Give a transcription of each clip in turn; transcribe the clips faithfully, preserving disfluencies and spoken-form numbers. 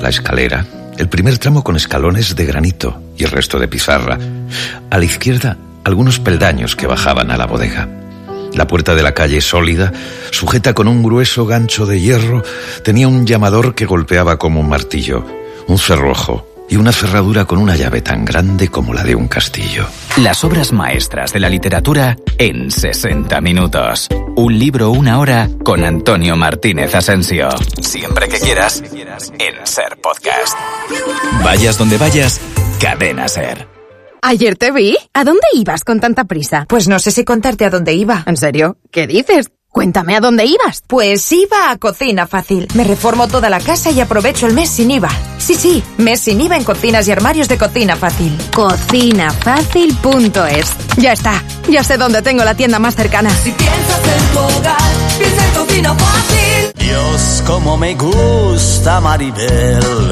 la escalera, el primer tramo con escalones de granito y el resto de pizarra. A la izquierda, algunos peldaños que bajaban a la bodega. La puerta de la calle, sólida, sujeta con un grueso gancho de hierro, tenía un llamador que golpeaba como un martillo, un cerrojo y una cerradura con una llave tan grande como la de un castillo. Las obras maestras de la literatura en sesenta minutos. Un libro, una hora, con Antonio Martínez Asensio. Siempre que quieras, en Ser Podcast. Vayas donde vayas, Cadena Ser. Ayer te vi. ¿A dónde ibas con tanta prisa? Pues no sé si contarte a dónde iba. ¿En serio? ¿Qué dices? Cuéntame a dónde ibas. Pues iba a Cocina Fácil. Me reformo toda la casa y aprovecho el mes sin I V A. Sí, sí, mes sin I V A en cocinas y armarios de Cocina Fácil. Cocina Fácil punto es. Ya está, ya sé dónde tengo la tienda más cercana. Si piensas en tu hogar, piensa en Cocina Fácil. Dios, como me gusta Maribel.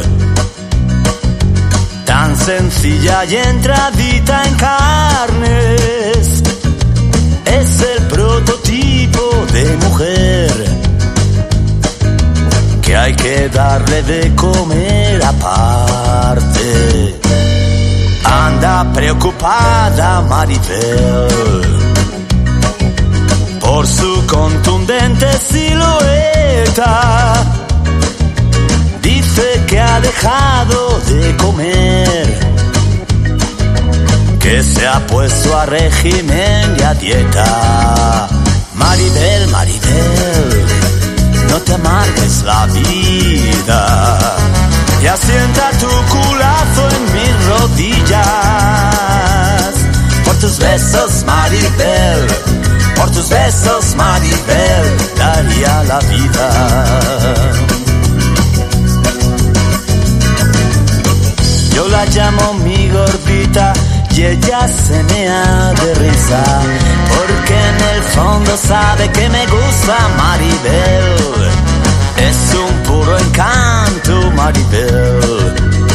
Tan sencilla y entradita en carnes. Es el prototipo de mujer que hay que darle de comer aparte. Anda preocupada Maribel por su contundente silueta. Dice que ha dejado de comer, que se ha puesto a régimen y a dieta. Maribel, Maribel, no te amargues la vida y asienta tu culazo en mis rodillas. Por tus besos, Maribel, por tus besos, Maribel, daría la vida. Yo la llamo mi gordita y ella se mea de risa, porque en el fondo sabe que me gusta Maribel. Es un puro encanto Maribel.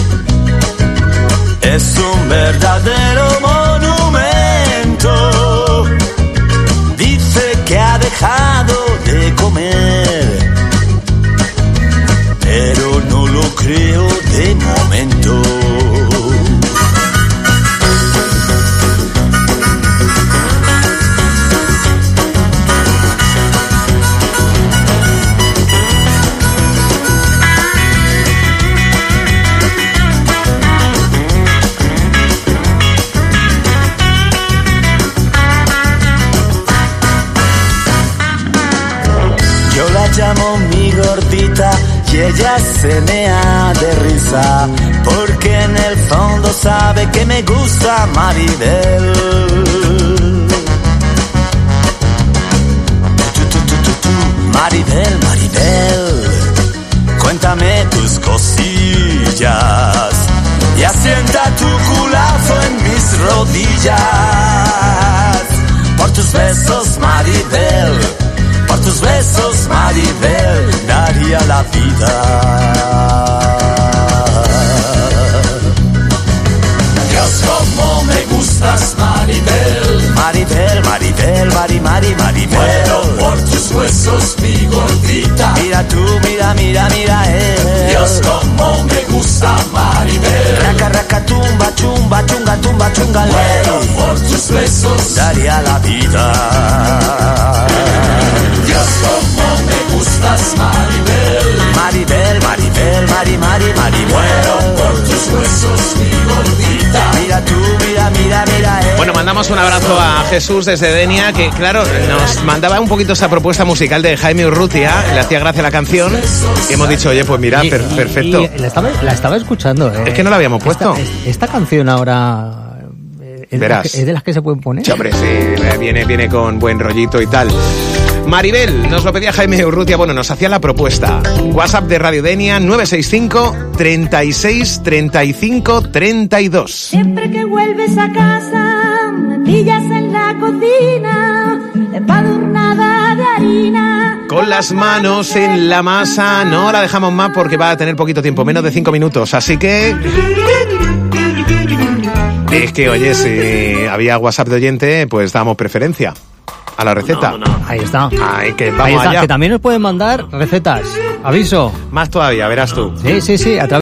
Es un verdadero monumento. Dice que ha dejado de comer, pero no lo creo de momento. Yo la llamo mi gordita y ella se mea de risa, porque en el fondo sabe que me gusta Maribel. Tu, tu, tu, tu, tu. Maribel, Maribel, cuéntame tus cosillas y asienta tu culazo en mis rodillas. Por tus besos, Maribel, por tus besos, Maribel, daría la vida. Dios, cómo me gustas, Maribel. Maribel, Maribel, Mari, Mari, Maribel. Muero por tus huesos, mi gordita. Mira tú, mira, mira, mira, eh. Dios, cómo me gusta, Maribel. Raca, raca, tumba, chumba, chunga, tumba, chunga. Muero por tus besos, daría la vida. Dios, cómo me gustas, Maribel. Maribel, Maribel, Mari, Mari, Maribel. Muero por tus huesos, mi gordita. Mira tú, mira, mira, mira, eh. Bueno, mandamos un abrazo a Jesús desde Denia, que claro, nos mandaba un poquito esa propuesta musical de Jaime Urrutia, le hacía gracia la canción, y hemos dicho, oye, pues mira, y, per- perfecto. Y la, estaba, la estaba escuchando. Eh. Es que no la habíamos puesto. Esta, esta canción ahora... ¿Es Verás. de, las que, ¿Es de las que se pueden poner? Sí, hombre, sí, viene, viene con buen rollito y tal. Maribel, nos lo pedía Jaime Urrutia, bueno, nos hacía la propuesta. WhatsApp de Radio Denia, nueve seis cinco, treinta y seis, treinta y cinco, treinta y dos. Siempre que vuelves a casa, me pillas en la cocina, empadurnada de harina. Con las manos en la masa, no la dejamos más porque va a tener poquito tiempo, menos de cinco minutos, así que... Es que, oye, si había WhatsApp de oyente, pues damos preferencia a la receta. No, no. Ahí está. Ay, que vamos Ahí está, allá. que también nos pueden mandar recetas. Aviso. Más todavía, verás tú. Sí, sí, sí, a través